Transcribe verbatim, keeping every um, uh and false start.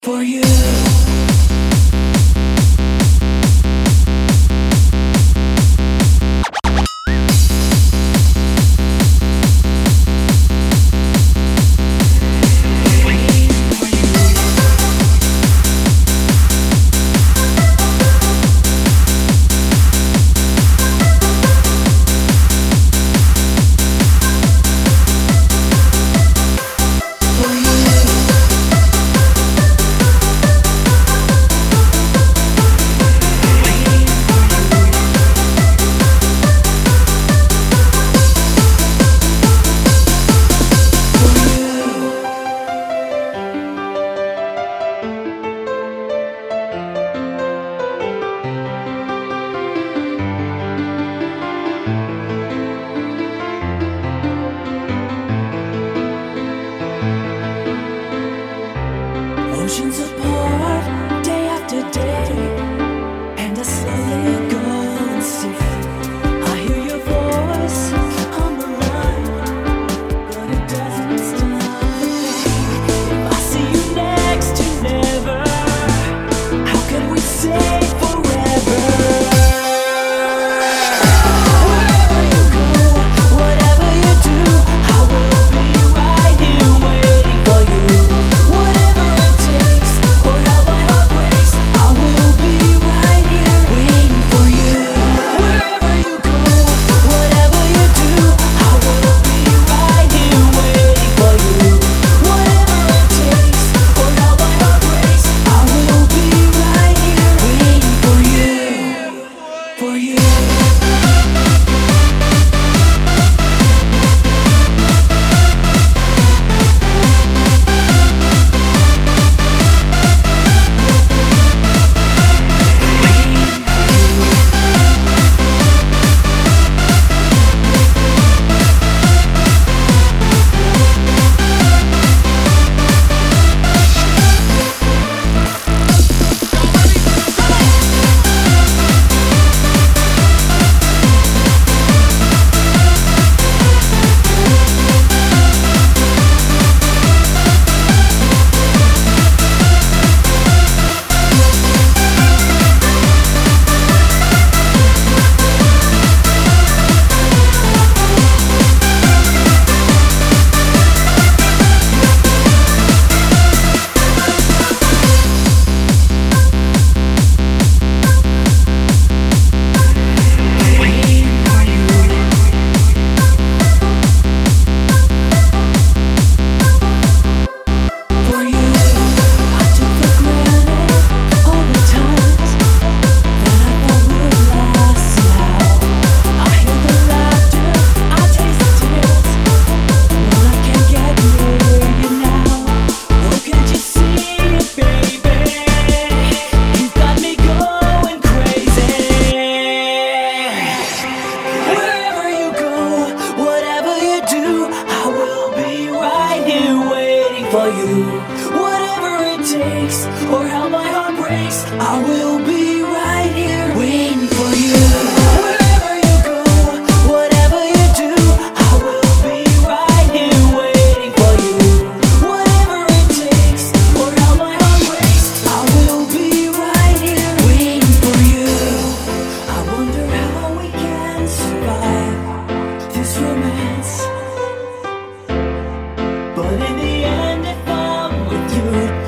For you. Oceans apart, day after day, and I slowly go and see. I hear your voice on the line, but it doesn't stop the pain. If I see you next to never, how can we say forever? Wherever you go, whatever you do, I will be right here waiting for you. Whatever it takes, or how my heart breaks, I will be right here waiting for you. Wherever you go, whatever you do, I will be right here waiting for you. Whatever it takes, or how my heart breaks, I will be right here waiting for you. For you. For you, whatever it takes, or how my heart breaks, I will be right here waiting for you. Wherever you go, whatever you do, I will be right here waiting for you. Whatever it takes, or how my heart breaks, I will be right here waiting for you. I wonder how we can survive this romance, but in the end, if I'm with you,